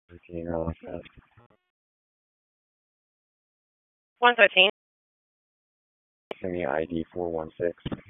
13 or like that. 113. Send me ID 416.